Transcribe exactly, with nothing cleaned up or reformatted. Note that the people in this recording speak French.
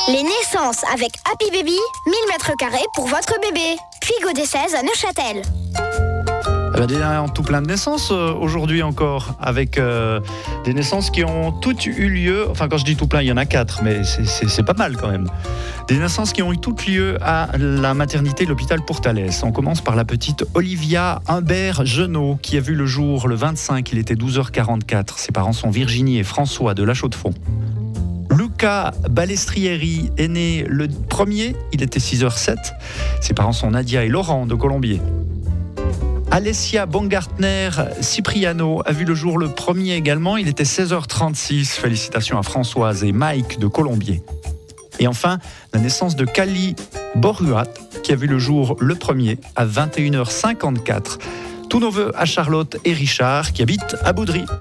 Les naissances avec Happy Baby, mille mètres carrés pour votre bébé. Puy des seize à Neuchâtel. Eh bien, tout plein de naissances euh, aujourd'hui encore, avec euh, des naissances qui ont toutes eu lieu, enfin quand je dis tout plein, il y en a quatre, mais c'est, c'est, c'est pas mal quand même. Des naissances qui ont eu toutes lieu à la maternité de l'hôpital Pour-Thalès. On commence par la petite Olivia Humbert-Genot, qui a vu le jour le vingt-cinq, il était douze heures quarante-quatre. Ses parents sont Virginie et François de La Chaux-de-Fonds. Luca Balestrieri est né le premier, il était six heures sept. Ses parents sont Nadia et Laurent de Colombier. Alessia Baumgartner Cipriano a vu le jour le premier également, il était seize heures trente-six. Félicitations à Françoise et Mike de Colombier. Et enfin, la naissance de Kali Boruat, qui a vu le jour le premier à vingt et une heures cinquante-quatre. Tous nos vœux à Charlotte et Richard qui habitent à Boudry.